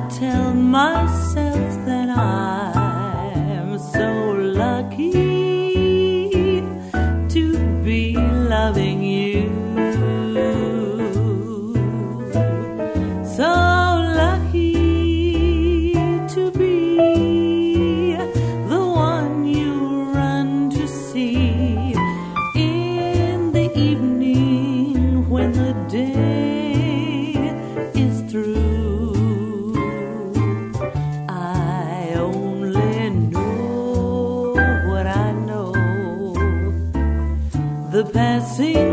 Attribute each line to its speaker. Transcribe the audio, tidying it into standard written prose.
Speaker 1: tell myself that I'm so lucky to be loving you. So lucky to be the one you run to see in the evening when the day is through. I only know what I know. The passing